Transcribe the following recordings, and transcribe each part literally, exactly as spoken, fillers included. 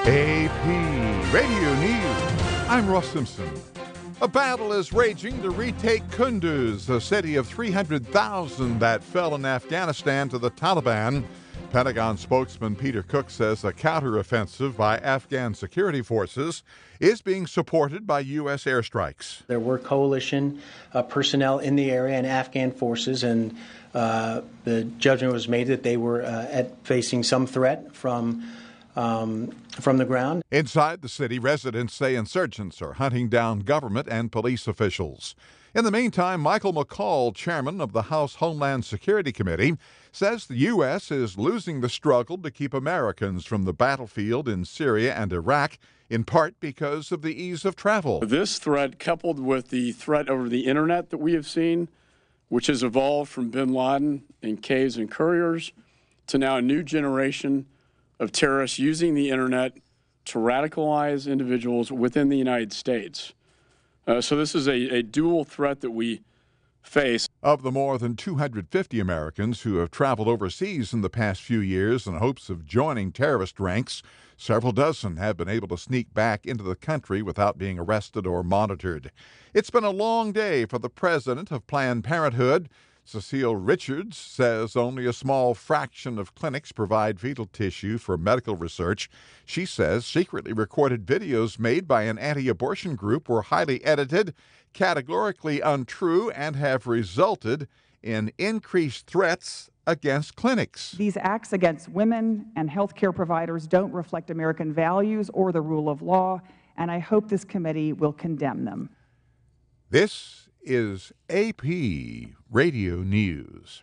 A P Radio News. I'm Ross Simpson. A battle is raging to retake Kunduz, a city of three hundred thousand that fell in Afghanistan to the Taliban. Pentagon spokesman Peter Cook says a counteroffensive by Afghan security forces is being supported by U S airstrikes. There were coalition uh, personnel in the area and Afghan forces, and uh, the judgment was made that they were uh, at facing some threat from Um, from the ground. Inside the city, residents say insurgents are hunting down government and police officials. In the meantime, Michael McCaul, chairman of the House Homeland Security Committee, says the U S is losing the struggle to keep Americans from the battlefield in Syria and Iraq, in part because of the ease of travel. This threat, coupled with the threat over the internet that we have seen, which has evolved from bin Laden and caves and couriers to now a new generation of terrorists using the internet to radicalize individuals within the United States. Uh, so this is a, a dual threat that we face. Of the more than two hundred fifty Americans who have traveled overseas in the past few years in hopes of joining terrorist ranks, several dozen have been able to sneak back into the country without being arrested or monitored. It's been a long day for the president of Planned Parenthood. Cecile Richards says only a small fraction of clinics provide fetal tissue for medical research. She says secretly recorded videos made by an anti-abortion group were highly edited, categorically untrue, and have resulted in increased threats against clinics. These acts against women and healthcare providers don't reflect American values or the rule of law, and I hope this committee will condemn them. This is A P Radio News.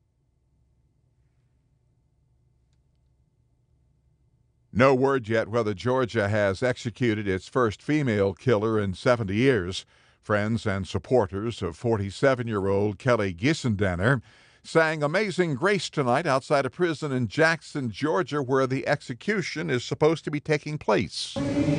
No word yet whether Georgia has executed its first female killer in seventy years. Friends and supporters of forty-seven-year-old Kelly Gissendaner sang Amazing Grace tonight outside a prison in Jackson, Georgia, where the execution is supposed to be taking place.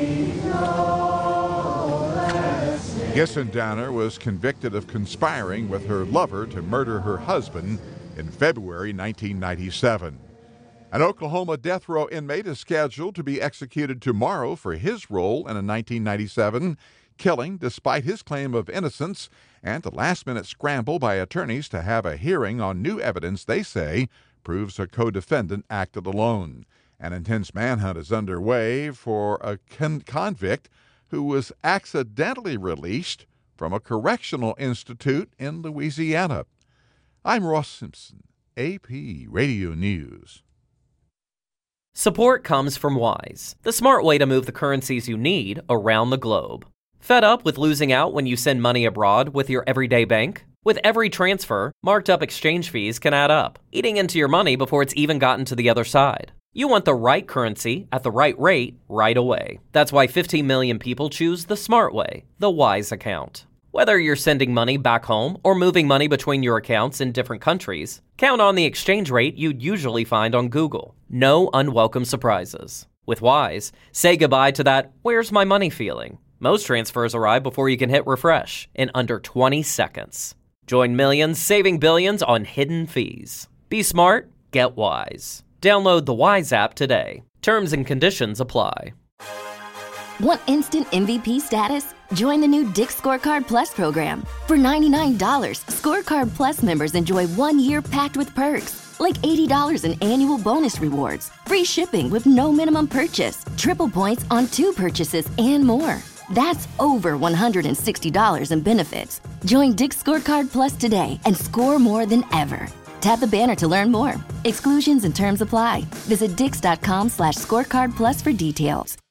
Gissendaner was convicted of conspiring with her lover to murder her husband in February nineteen ninety-seven. An Oklahoma death row inmate is scheduled to be executed tomorrow for his role in a nineteen ninety-seven killing despite his claim of innocence and a last-minute scramble by attorneys to have a hearing on new evidence they say proves a co-defendant acted alone. An intense manhunt is underway for a con- convict who was accidentally released from a correctional institute in Louisiana. I'm Ross Simpson, A P Radio News. Support comes from Wise, the smart way to move the currencies you need around the globe. Fed up with losing out when you send money abroad with your everyday bank? With every transfer, marked up exchange fees can add up, eating into your money before it's even gotten to the other side. You want the right currency at the right rate right away. That's why fifteen million people choose the smart way, the Wise account. Whether you're sending money back home or moving money between your accounts in different countries, count on the exchange rate you'd usually find on Google. No unwelcome surprises. With Wise, say goodbye to that "where's my money" feeling. Most transfers arrive before you can hit refresh in under twenty seconds. Join millions saving billions on hidden fees. Be smart, get Wise. Download the Wise app today. Terms and conditions apply. Want instant M V P status? Join the new Dick's Scorecard Plus program. For ninety-nine dollars, Scorecard Plus members enjoy one year packed with perks, like eighty dollars in annual bonus rewards, free shipping with no minimum purchase, triple points on two purchases, and more. That's over one hundred sixty dollars in benefits. Join Dick's Scorecard Plus today and score more than ever. Tap the banner to learn more. Exclusions and terms apply. Visit dix.com slash scorecard plus for details.